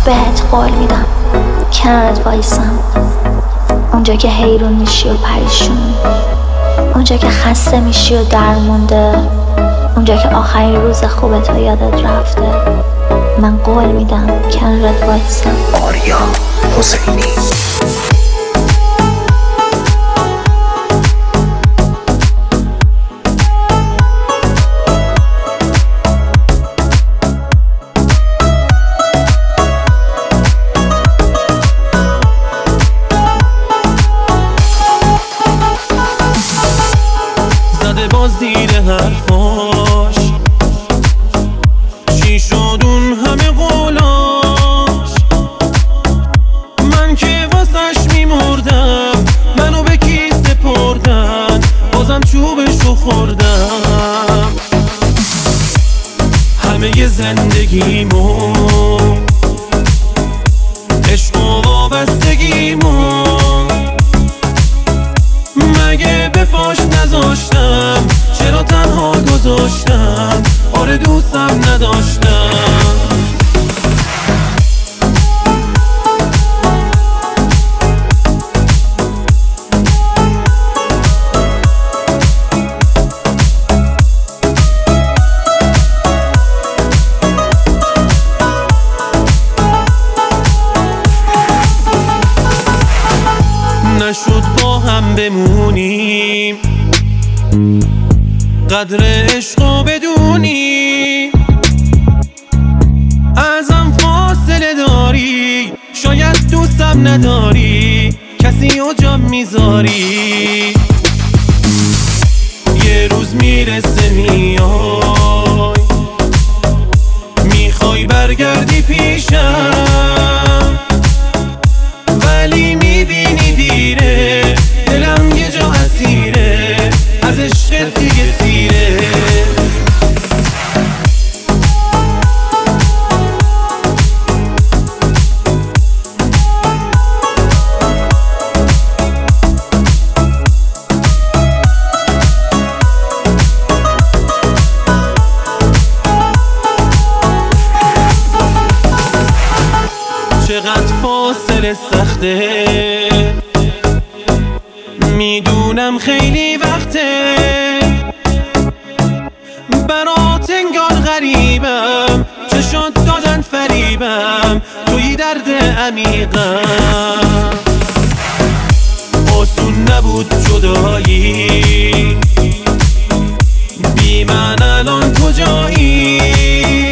بهت قول میدم کنارت وایسم، اونجا که حیرون میشی و پریشون، اونجا که خسته میشی و درمونده، اونجا که آخرین روز خوبت و یادت رفته. من قول میدم کنارت وایسم. آریا حسینی. با زیر حرفاش چی شد اون همه قولاش؟ من که واسش میمردم، منو به کی سپردن، بازم چوبشو خوردم. همه زندگیمو عشق و وابستگیمو مگه به پاش نذاشتم؟ چرا تنها گذاشتم؟ آره دوستم نداشتم. نشد با هم بمونیم، قدر عشقو بدونی، ازم فاصله داری، شاید دوستم نداری، کسی و جا میذاری. یه روز میرسه میای، میخوای برگردی پیشم، ولی میبینی دیره، دلم یه جا اسیره، از عشقت دیگه سیره. چقدر فاصله سخته، میدونم خیلی وقته، برات انگار غریبم، چشات دادن فریبم، توی درد عمیقم. آسون نبود جدایی، بی من الان کجایی؟